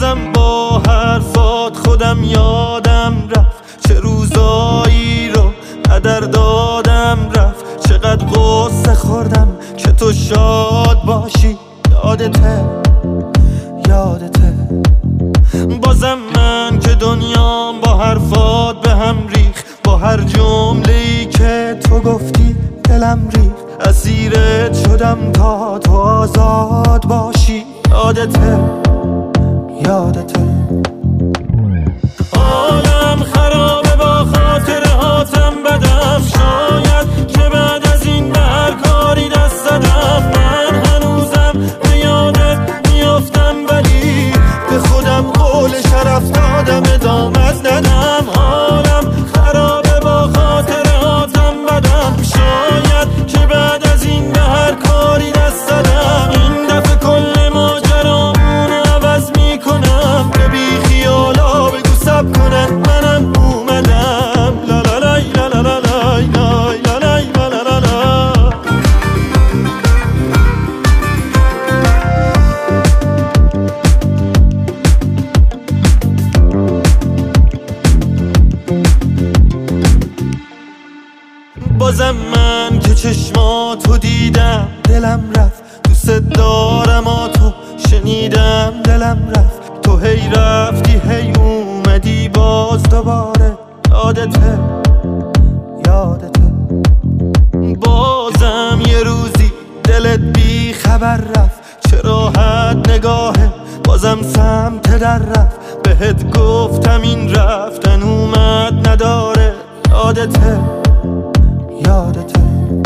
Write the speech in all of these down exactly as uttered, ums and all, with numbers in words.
بازم با حرفات خودم یادم رفت، چه روزایی رو هدر دادم رفت، چقدر غصه خوردم که تو شاد باشی. یادته یادته بازم من که دنیام با حرفات به هم ریخ، با هر جمله‌ای که تو گفتی دلم ریخ، اسیرت شدم تا تو آزاد باشی. یادته یادته حالم خرابه با خاطر هاتم بدم، شاید که بعد از این به هر کاری دست زدم. من هنوزم به یادت میافتم ولی به خودم قول شرف دادم ادامت ندم. حالم خرابه با خاطر هاتم بدم، شاید که بعد از این به هر کاری دست زدم. این دفعه کل ماجرامون عوض میکنم، که بی خیالا بگو سب کنن منم اومدم. لا لا لای لا لا لا لای لای لا لای لا لا لا لا. بازم من که چشماتو دیدم دلم رفت، دوست دارم آتو شنیدم دلم رفت. تو هی رفتی هی اومدی باز دوباره. یادته یادته بازم یه روزی دلت بی خبر رفت، چه راحت نگاهه بازم سمت در رفت. بهت گفتم این رفتن اومد نداره. یادته یادته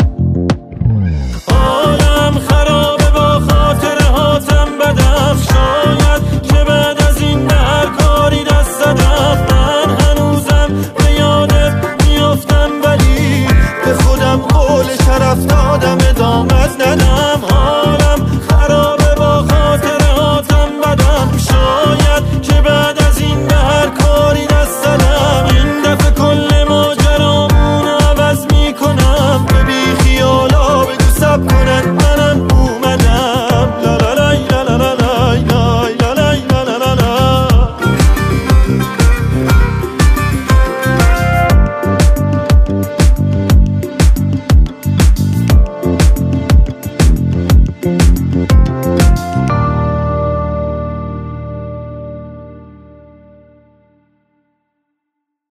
حالم خرابه با خاطر هاتم بدم، شاید که بعد از این به هر کاری دست زدم. من هنوزم به یادت میافتم ولی به خودم قول شرف دادم ادامت ندم.